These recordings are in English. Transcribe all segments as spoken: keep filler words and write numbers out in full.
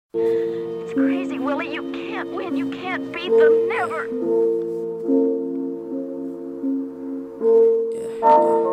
It's crazy, Willie. You can't win. You can't beat them. Never. Yeah, yeah.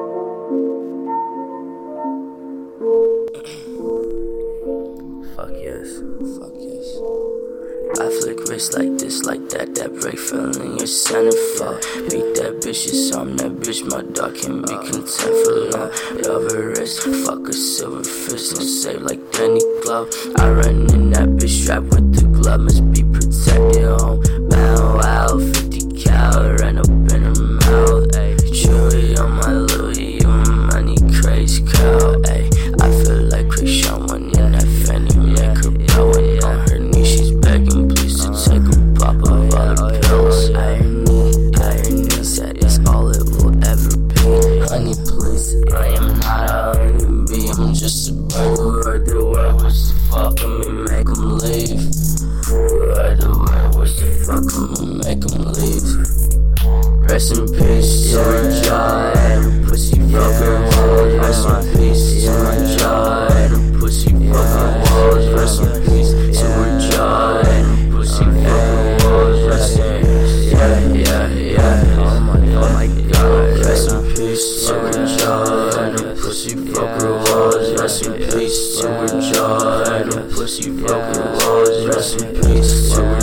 Fuck yes. Fuck yes. I flick wrists like this, like that, that break feeling you're sending for. Beat that bitch, yes, I'm that bitch, my dog can be content for long. Velvet wrist, fuck a silver fist, and save like Danny Glove. I run in that bitch strapped with the glove, must be protected home. Bow out, fifty cal, ran up in her mouth, ayy. Chewy on my Louis, you money crazy cow, ayy. I feel like Krishan when in that Fendi, make her bow and on her knees, she's begging please to take a pop of all the pills. Irony, irony, said it's all it will ever be. Honey, please, I am not a honeybee, I'm just a bird who heard the word. What's the fuck of me, make him leave? Who heard the word, what's the fuck of me, make him leave? Rest in peace to her jaw, and her pussy fucking walls. Rest in peace to her jaw, and her pussy fucking walls. Rest in peace to her jaw, and her pussy fucking walls. Rest in peace, yeah, yeah, yeah. Oh my, oh my god. Rest in peace to her jaw, and her pussy fucking walls. Rest in peace to her jaw, and her pussy fucking walls. Rest in peace to her